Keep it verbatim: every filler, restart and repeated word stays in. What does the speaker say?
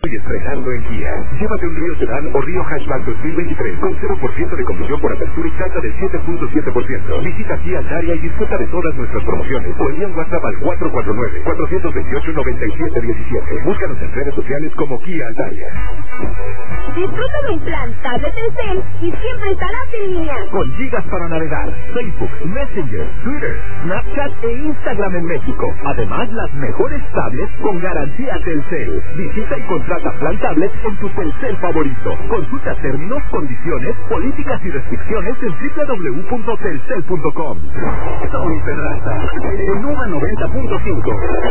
Y estrenando en Kia. Llévate un Río Sedán o Río Hatchback dos mil veintitrés con cero por ciento de comisión por apertura y tasa del siete punto siete por ciento. Visita Kia Altaria y disfruta de todas nuestras promociones. O envía un WhatsApp al cuatro cuatro nueve, cuatro dos ocho, nueve siete uno siete. Búscanos en redes sociales como Kia Altaria. Disfruta de un plan tablet Telcel y siempre estarás en línea. Con gigas para navegar, Facebook, Messenger, Twitter, Snapchat e Instagram en México. Además, las mejores tablets con garantía Telcel. Visita y contrata plan tablet en tu Telcel favorito. Consulta términos, condiciones, políticas y restricciones en doble u doble u doble u punto telcel punto com. Tony Pedraza, en Nova noventa punto cinco.